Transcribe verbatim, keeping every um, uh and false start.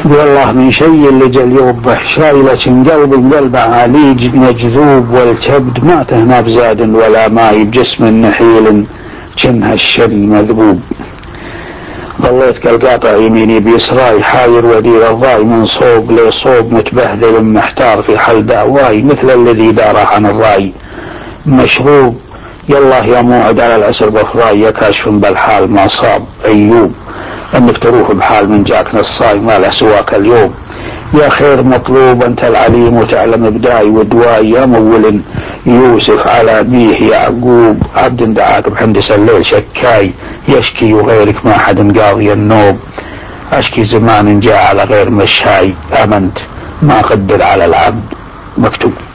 والله من شيء اللي جل يوضح شايلة قلب قلب عاليج مجذوب والكبد ما تهنا بزاد ولا ماي بجسم نحيل جنها الشن مذبوب. ظليت كالقاطع يميني بيسراي حاير ودير الضاي من صوب لصوب متبهذل محتار في حل دعواي مثل الذي دار عن الراي مشغوب. يالله يا موعد على العسر بفراي يا كاشف بالحال ما صاب أيوب انك تروح بحال من جاك نصاي ما له سواك اليوم. يا خير مطلوب انت العليم وتعلم بداي ودواي يا مول يوسف على بيه يعقوب عبد دعاك بحندس الليل شكاي يشكي وغيرك ما حد قاضي النوب اشكي زمان جاء على غير مشاي امنت ما قدر على العبد مكتوب.